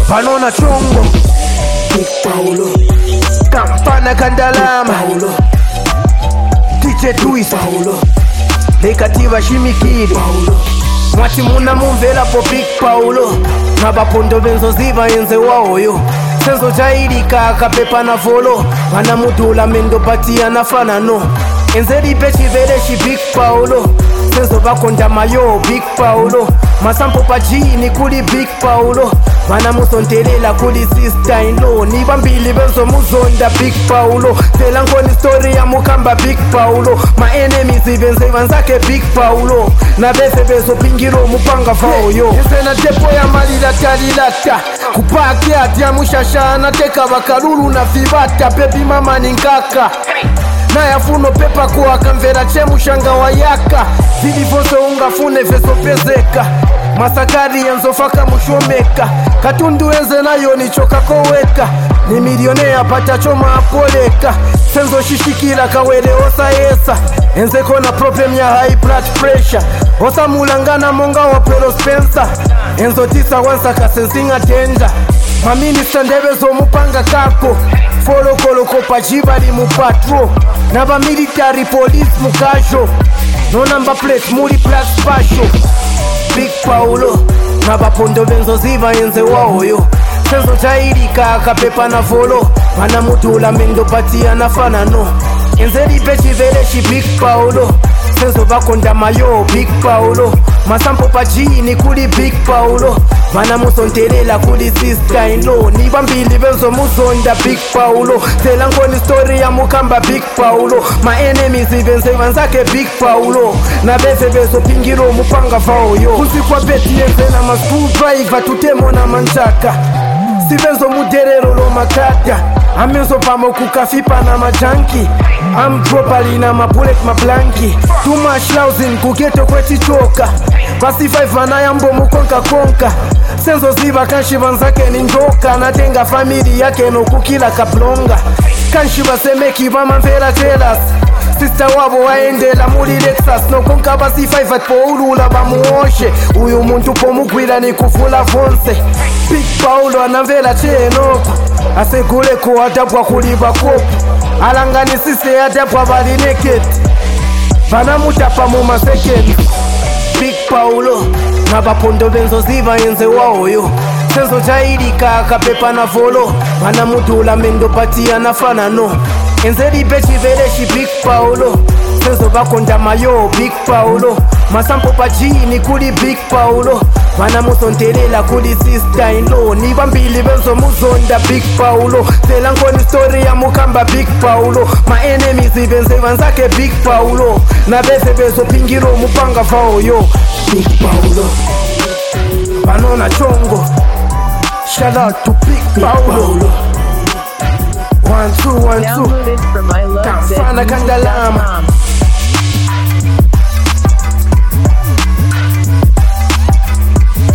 Banona chongo Big Paulo, Kampana Kandalama Paulo, DJ Twist Paulo, Lekativa Shimikiri Paulo, Mwati muna mumvela po Big Paulo Nabapondo benzo ziva enze waoyo Senzo jairika akapepa na volo Mana mudula mendo batia na fanano Enze ripechi vereshi Big Paulo Senzo bakonda mayo Big Paulo Masampo pajini kuli Big Paulo Mana musontelela kuli sister in law Nibambili benzo muzonda Big Paulo Tela ngoni story ya mukamba Big Paulo Ma enemies ibenze vanzake Big Paulo Na bese bezo pingiro mupanga vaoyo Enze na depo ya malila talilata Kupaki ati ya mushashana Teka bakalulu na vibata Baby mama ninkaka na yafuno pepa kuwa kamvera chemu shanga wayaka Zidi vose ungafune veso pezeka Masakari yanzofaka mushomeka Katundu enze nayo nichoka koweka Ni milionea pata choma apoleka Senzo shishikila kawele osa esa Enze kona problem ya high blood pressure Osa mulangana monga wa Pelo Spencer Enzo tisa wansa kasensinga danger Maminista ndebezo mupanga kako Folo koloko pajiba li mupatro Naba military police mukajo No number plate muli plus pasho Big Paulo Naba pondo benzo ziva enze waoyo Senzo jairika akapepa na volo Mana mutula mendo patia na fanano Enze ripechi vereshi Big Paulo Senzo bakonda mayo Big Paulo Masampo pajini kuli Big Paulo Mana musontelela kuli sister in law Nibambili benzo muzonda Big Paulo Tela ngoni story ya mukamba Big Paulo Ma enemies ibenze vanzake Big Paulo Na bese bezo pingiro mupanga vaoyo Kusikwa beti enze na ma screwdriver tutemo na manchaka Sibenzo muderero lo makata Amenzo pamo kukafipa na majanki I'm properly na ma bullet ma blanki Too much lousing kugeto kweti choka Basi 5 manaya mbo mukonka konka Senzo ziva kanshi vanzake ni njoka Natenga family yake no kukila kaplonga Kanshi vasemeki vama mvera jealous Sister wabo waendela muli Lexus No konka basi 5 at po ulula bamuoshe Uyu muntu po mugwila ni kufula vonse Big Paulo anamvela chenoko Asegule ko adapwa kuliba kopu Alangani sise adapwa bali naked Bana mutapa muma second Big Paulo Nabapondo benzo ziva enze waoyo Senzo jairika akapepa na volo Mana mudula mendo patia na fanano Enze ripechi vereshi Big Paulo Senzo bakonda mayo Big Paulo Masampo pajini kuli Big Paulo Mana musontelela kuli sister in law Nibambili benzo muzonda Big Paulo Tela ngoni story ya mukamba Big Paulo Ma enemies ibenze vanzake Big Paulo Na bese bezo pingiro mupanga vaoyo Big Paulo, Banona chongo Shout out to Big Paulo 1 2 1 2 Downloaded from Kampana Kandalama ilovezmusic.com.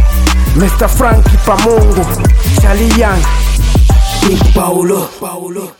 Mr. Frankie Pamongo Charlie Young Big Paulo, Paulo.